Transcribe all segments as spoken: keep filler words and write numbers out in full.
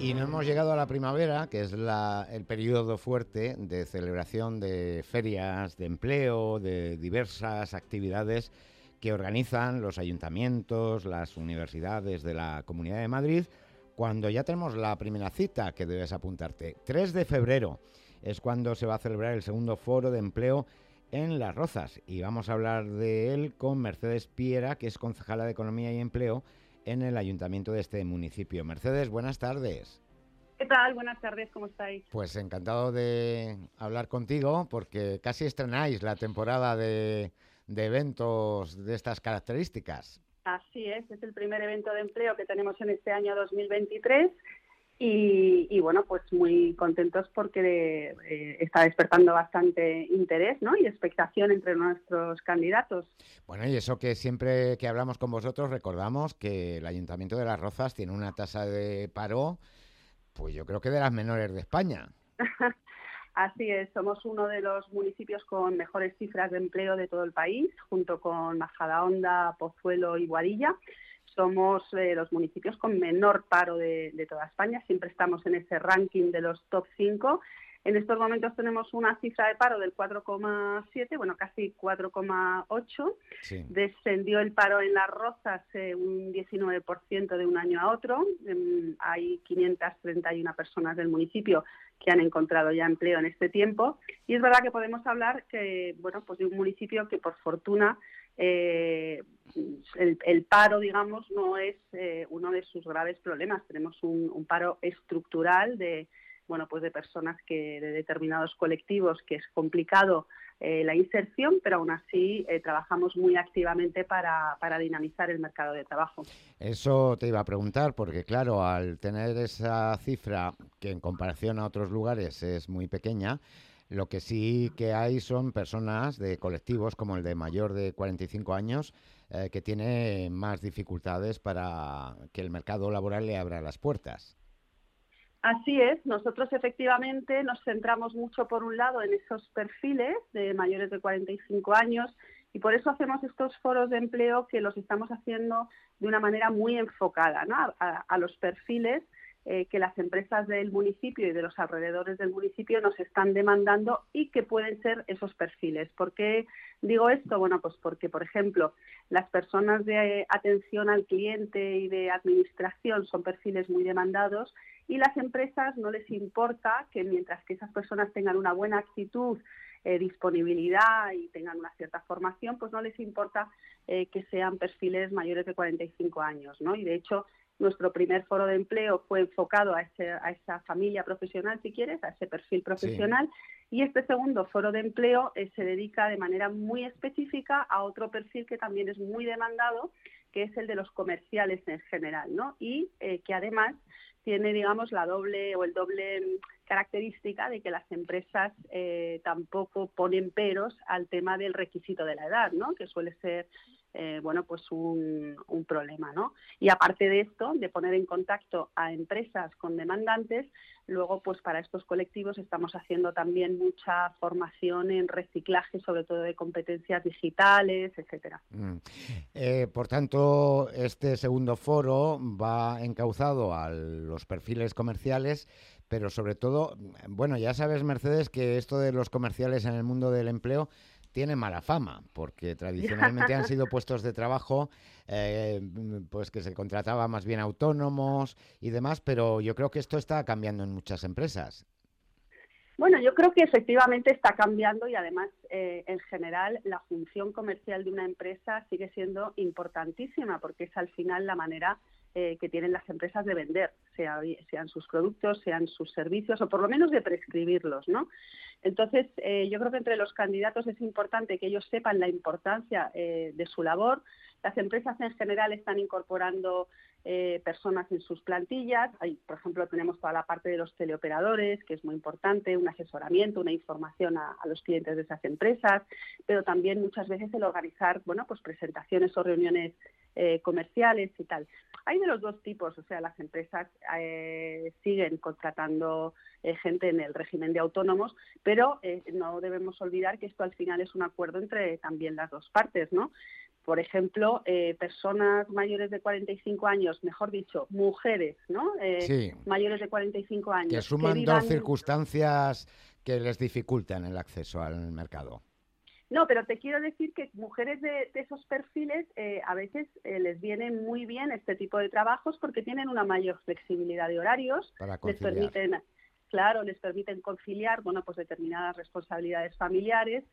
Y no hemos llegado a la primavera, que es la, el periodo fuerte de celebración de ferias, de empleo, de diversas actividades que organizan los ayuntamientos, las universidades de la Comunidad de Madrid, cuando ya tenemos la primera cita que debes apuntarte. tres de febrero es cuando se va a celebrar el segundo foro de empleo en Las Rozas, y vamos a hablar de él con Mercedes Piera, que es concejala de Economía y Empleo en el ayuntamiento de este municipio. Mercedes, buenas tardes. ¿Qué tal? Buenas tardes, ¿cómo estáis? Pues encantado de hablar contigo, porque casi estrenáis la temporada de, de eventos de estas características. Así es, es el primer evento de empleo que tenemos en este año dos mil veintitrés y, y bueno, pues muy contentos porque eh, está despertando bastante interés, ¿no? Y expectación entre nuestros candidatos. Bueno, y eso que siempre que hablamos con vosotros recordamos que el Ayuntamiento de Las Rozas tiene una tasa de paro, pues yo creo que de las menores de España. Así es, somos uno de los municipios con mejores cifras de empleo de todo el país, junto con Majadahonda, Pozuelo y Boadilla. Somos eh, los municipios con menor paro de, de toda España, siempre estamos en ese ranking de los top cinco. En estos momentos tenemos una cifra de paro del cuatro coma siete, bueno, casi cuatro coma ocho. Sí. Descendió el paro en Las Rozas eh, un diecinueve por ciento de un año a otro. Eh, hay quinientas treinta y una personas del municipio que han encontrado ya empleo en este tiempo. Y es verdad que podemos hablar que, bueno, pues de un municipio que por fortuna eh, el, el paro, digamos, no es eh, uno de sus graves problemas. Tenemos un, un paro estructural de bueno, pues de personas que de determinados colectivos que es complicado eh, la inserción, pero aún así eh, trabajamos muy activamente para, para dinamizar el mercado de trabajo. Eso te iba a preguntar, porque claro, al tener esa cifra que en comparación a otros lugares es muy pequeña, lo que sí que hay son personas de colectivos como el de mayor de cuarenta y cinco años eh, que tiene más dificultades para que el mercado laboral le abra las puertas. Así es, nosotros efectivamente nos centramos mucho por un lado en esos perfiles de mayores de cuarenta y cinco años y por eso hacemos estos foros de empleo que los estamos haciendo de una manera muy enfocada, ¿no? a, a, a los perfiles eh, que las empresas del municipio y de los alrededores del municipio nos están demandando y que pueden ser esos perfiles. ¿Por qué digo esto? Bueno, pues porque, por ejemplo, las personas de atención al cliente y de administración son perfiles muy demandados y las empresas no les importa que mientras que esas personas tengan una buena actitud, eh, disponibilidad y tengan una cierta formación, pues no les importa eh, que sean perfiles mayores de cuarenta y cinco años, ¿no? Y de hecho, nuestro primer foro de empleo fue enfocado a, ese, a esa familia profesional, si quieres, a ese perfil profesional. Sí. Y este segundo foro de empleo eh, se dedica de manera muy específica a otro perfil que también es muy demandado, que es el de los comerciales en general, ¿no? Y eh, que además tiene, digamos, la doble o el doble característica de que las empresas eh, tampoco ponen peros al tema del requisito de la edad, ¿no? Que suele ser Eh, bueno, pues un, un problema, ¿no? Y aparte de esto, de poner en contacto a empresas con demandantes, luego, pues para estos colectivos estamos haciendo también mucha formación en reciclaje, sobre todo de competencias digitales, etcétera. Mm. Eh, por tanto, este segundo foro va encauzado a los perfiles comerciales, pero sobre todo, bueno, ya sabes, Mercedes, que esto de los comerciales en el mundo del empleo tiene mala fama, porque tradicionalmente han sido puestos de trabajo eh, pues que se contrataba más bien autónomos y demás, pero yo creo que esto está cambiando en muchas empresas. Bueno, yo creo que efectivamente está cambiando y además, eh, en general, la función comercial de una empresa sigue siendo importantísima porque es al final la manera eh, que tienen las empresas de vender, sea, sean sus productos, sean sus servicios o por lo menos de prescribirlos, ¿no? Entonces, eh, yo creo que entre los candidatos es importante que ellos sepan la importancia eh, de su labor. Las empresas en general están incorporando eh, personas en sus plantillas. Hay, por ejemplo, tenemos toda la parte de los teleoperadores, que es muy importante, un asesoramiento, una información a, a los clientes de esas empresas, pero también muchas veces el organizar, bueno, pues presentaciones o reuniones eh, comerciales y tal. Hay de los dos tipos, o sea, las empresas eh, siguen contratando eh, gente en el régimen de autónomos, pero eh, no debemos olvidar que esto al final es un acuerdo entre también las dos partes, ¿no? Por ejemplo, eh, personas mayores de cuarenta y cinco años, mejor dicho, mujeres, ¿no? Eh, Sí, mayores de cuarenta y cinco años que que suman vivan... dos circunstancias que les dificultan el acceso al mercado. No, pero te quiero decir que mujeres de, de esos perfiles eh, a veces eh, les viene muy bien este tipo de trabajos porque tienen una mayor flexibilidad de horarios, Para les conciliar. permiten, claro, les permiten conciliar, bueno, pues determinadas responsabilidades familiares.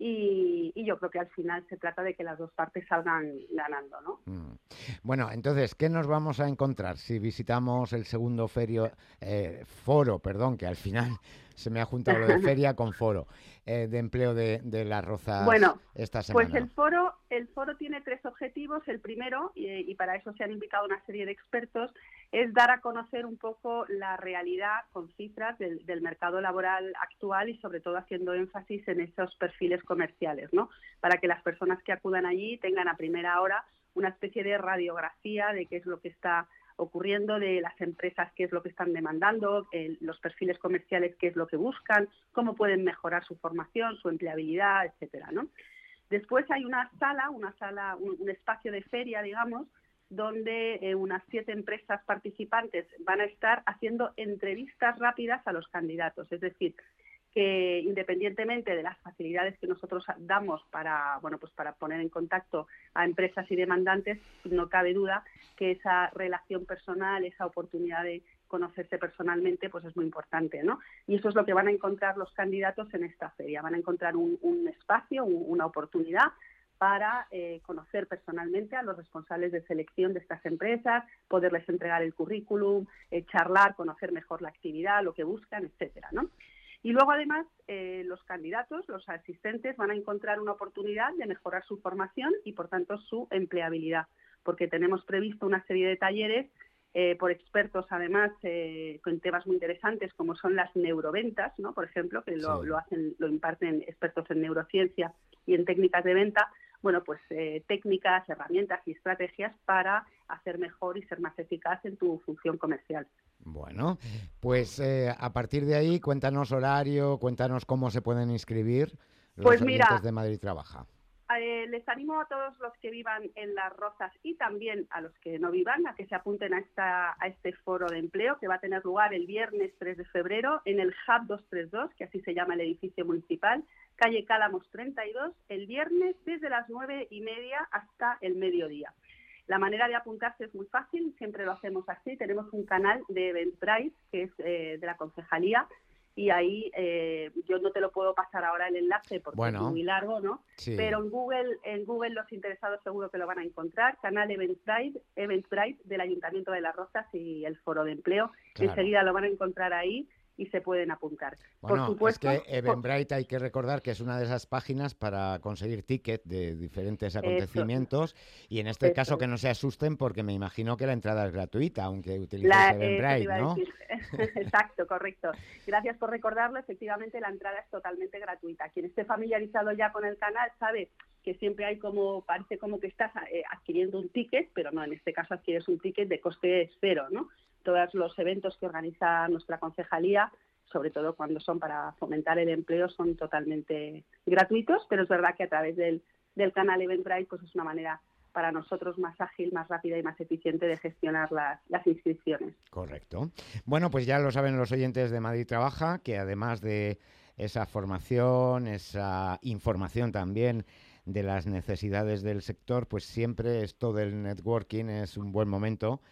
Y, y yo creo que al final se trata de que las dos partes salgan ganando, ¿no? Mm. Bueno, entonces, ¿qué nos vamos a encontrar si visitamos el segundo ferio, eh, foro, perdón, que al final se me ha juntado lo de feria con foro, eh, de empleo de, de Las Rozas Bueno, esta pues semana? el foro, el foro tiene tres objetivos. El primero, y, y para eso se han invitado una serie de expertos, es dar a conocer un poco la realidad con cifras del, del mercado laboral actual y sobre todo haciendo énfasis en esos perfiles comerciales, ¿no? Para que las personas que acudan allí tengan a primera hora una especie de radiografía de qué es lo que está ocurriendo, de las empresas qué es lo que están demandando, eh, los perfiles comerciales qué es lo que buscan, cómo pueden mejorar su formación, su empleabilidad, etcétera, ¿no? Después hay una sala, una sala, un, un espacio de feria, digamos, donde eh, unas siete empresas participantes van a estar haciendo entrevistas rápidas a los candidatos. Es decir, que independientemente de las facilidades que nosotros damos para, bueno, pues para poner en contacto a empresas y demandantes, no cabe duda que esa relación personal, esa oportunidad de conocerse personalmente, pues es muy importante, ¿no? Y eso es lo que van a encontrar los candidatos en esta feria. Van a encontrar un, un espacio, un, una oportunidad para eh, conocer personalmente a los responsables de selección de estas empresas, poderles entregar el currículum, eh, charlar, conocer mejor la actividad, lo que buscan, etcétera, ¿no? Y luego, además, eh, los candidatos, los asistentes, van a encontrar una oportunidad de mejorar su formación y, por tanto, su empleabilidad, porque tenemos previsto una serie de talleres eh, por expertos, además, eh, con temas muy interesantes, como son las neuroventas, ¿no? Por ejemplo, que lo, Sí. lo hacen, lo imparten expertos en neurociencia y en técnicas de venta. Bueno, pues eh, técnicas, herramientas y estrategias para hacer mejor y ser más eficaz en tu función comercial. Bueno, pues eh, a partir de ahí, cuéntanos horario, cuéntanos cómo se pueden inscribir los Pues oyentes mira, de Madrid Trabaja. Eh, les animo a todos los que vivan en Las Rozas y también a los que no vivan a que se apunten a, esta, a este foro de empleo que va a tener lugar el viernes tres de febrero en el Hub doscientos treinta y dos, que así se llama el edificio municipal, calle Cálamos treinta y dos, el viernes desde las nueve y media hasta el mediodía. La manera de apuntarse es muy fácil, siempre lo hacemos así. Tenemos un canal de Eventbrite, que es eh, de la concejalía, y ahí eh, yo no te lo puedo pasar ahora el enlace porque Bueno, es muy largo, ¿no? Sí. Pero en Google, en Google los interesados seguro que lo van a encontrar, canal Eventbrite, Eventbrite del Ayuntamiento de Las Rozas y el Foro de Empleo. Claro. Enseguida lo van a encontrar ahí y se pueden apuntar. Bueno, por supuesto, es que Eventbrite hay que recordar que es una de esas páginas para conseguir tickets de diferentes acontecimientos eso, y en este eso. caso que no se asusten porque me imagino que la entrada es gratuita, aunque utilices la, Eventbrite, eh, ¿no? Exacto, correcto. Gracias por recordarlo. Efectivamente, la entrada es totalmente gratuita. Quien esté familiarizado ya con el canal sabe que siempre hay como, parece como que estás eh, adquiriendo un ticket, pero no, en este caso adquieres un ticket de coste cero, ¿no? Todos los eventos que organiza nuestra concejalía, sobre todo cuando son para fomentar el empleo, son totalmente gratuitos, pero es verdad que a través del, del canal Eventbrite pues es una manera para nosotros más ágil, más rápida y más eficiente de gestionar las, las inscripciones. Correcto. Bueno, pues ya lo saben los oyentes de Madrid Trabaja, que además de esa formación, esa información también de las necesidades del sector, pues siempre esto del networking es un buen momento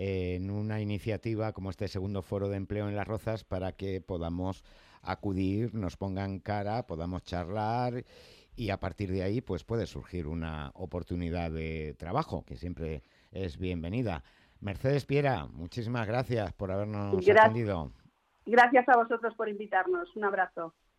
en una iniciativa como este segundo foro de empleo en Las Rozas para que podamos acudir, nos pongan cara, podamos charlar y a partir de ahí pues puede surgir una oportunidad de trabajo que siempre es bienvenida. Mercedes Piera, muchísimas gracias por habernos Gracias. atendido. Gracias a vosotros por invitarnos. Un abrazo.